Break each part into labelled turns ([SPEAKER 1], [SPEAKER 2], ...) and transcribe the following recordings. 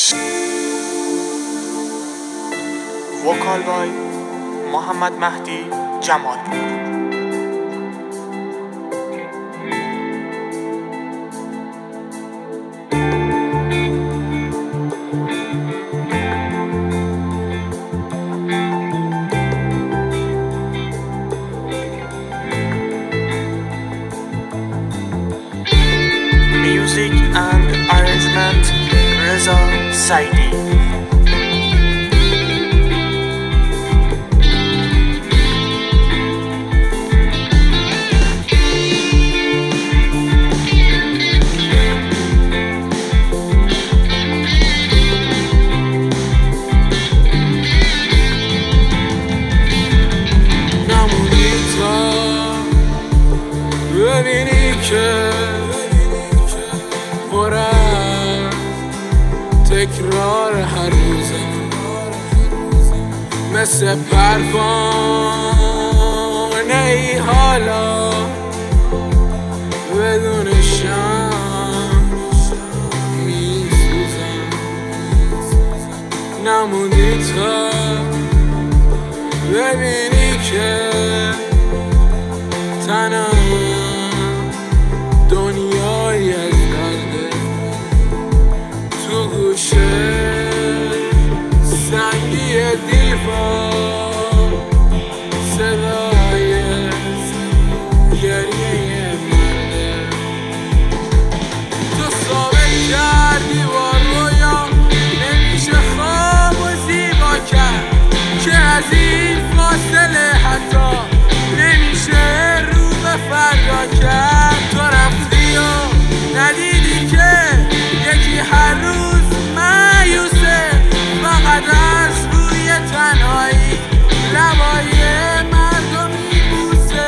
[SPEAKER 1] وکال بای محمد مهدی جمالپور. Music and arrangement Reza Saidi.
[SPEAKER 2] ببینی که پر از تکرار هر روزه، مثل پروانه ای حالا بدون شم میسوزم. نموندی تا ببینی که تنم دنیایی از درده، تو گوشه سنگی دیوار صدای گریه مرده. تو ثابت کردی با رویا نمیشه خواب و زیبا کرد، که از این فاصله حتی نمیشه رو به فردا کرد. تو رفتی و ندیدی که یکی هر روز مایوسه، فقط از روی تنهایی لبای مردم میبوسه.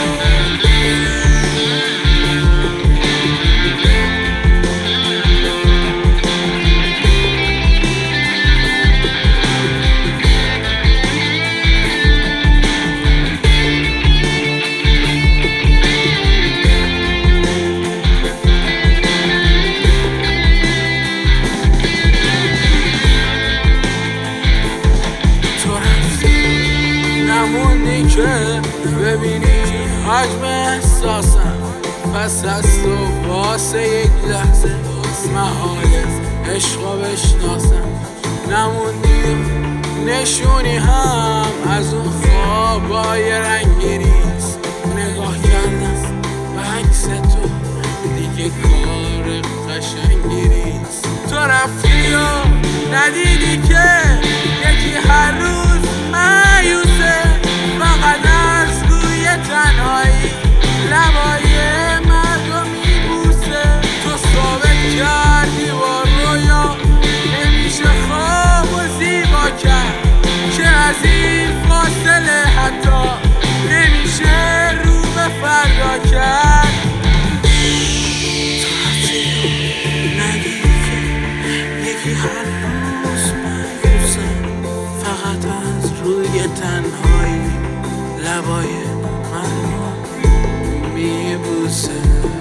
[SPEAKER 2] نموندی که ببینی حجم احساسم، پس از تو واسه یک لحظه محال عشقا بشناسم. نموندی نشونی هم از اون خوابای رنگینیست، نگاه کردم به عکس تو دیگه کار قشنگی نیست. تو رفتی و ندیدی که یکی هر روز مایوسه، فقط از روی تنهایی لبای مردم میبوسه. تو ثابت کردی با رویا نمیشه خواب و زیبا کرد، که از این فاصله حتی نمیشه رو به فردا کرد. تو رفتی ندیدی که یکی هر روز مایوسه، فقط از روی تنهایی لبای مردم میبوسه.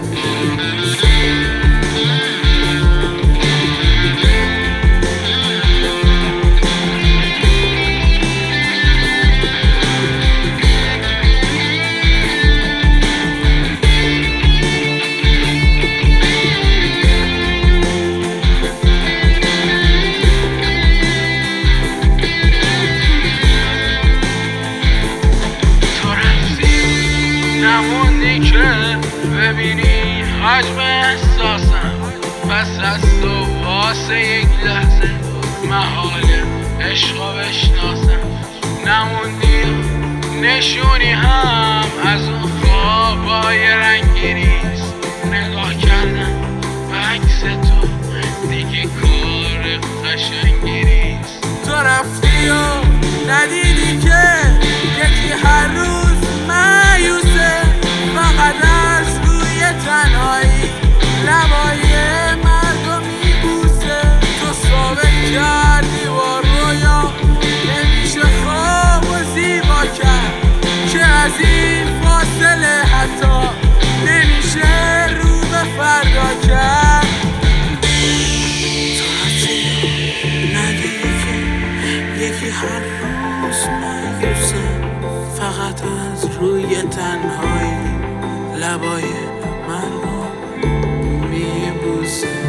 [SPEAKER 2] نموندی که ببینی حجم احساسم، پس از تو واسه یک لحظه محال عشقا بشناسم. نموندی نشونی هم از اون خوابای رنگینیست، نگاه کردم به عکس تو دیگه کار قشنگی نیست. تو رفتی و ندیدی که یکی هر روز مایوسه، فقط از روی تنهایی لبای مردم میبوسه. تو ثابت کردی با رویا نمیشه خواب و زیبا کرد، که از این فاصله حتی نمیشه رو به فردا هر روز مایوسم، فقط از روی تنهایی لبای من رو میبوسه.